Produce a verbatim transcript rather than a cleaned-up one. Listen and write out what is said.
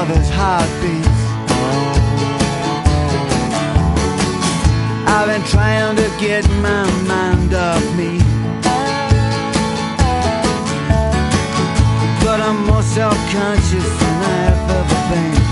mother's heartbeats. I've been trying to get my mind off me, but I'm more self-conscious than I've ever been.